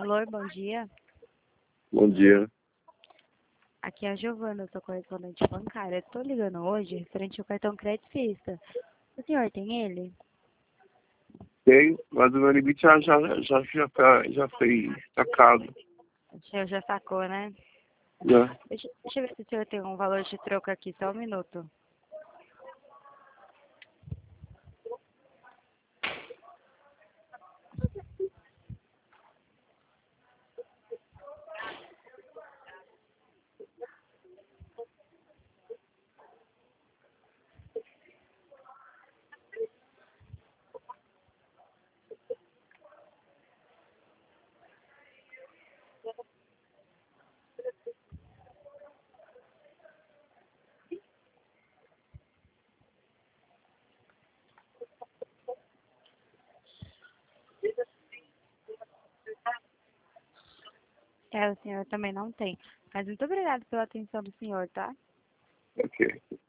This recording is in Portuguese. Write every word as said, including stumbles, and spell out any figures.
Alô, bom dia. Bom dia. Aqui é a Giovana, eu sou correspondente bancária. Estou ligando hoje referente ao cartão crédito Vista. O senhor tem ele? Tem, mas o meu limite já, já, já, já, tá, já foi sacado. O senhor já sacou, né? Já. Deixa, deixa eu ver se o senhor tem um valor de troco aqui, só um minuto. É, o senhor também não tem. Mas muito obrigada pela atenção do senhor, tá? Ok.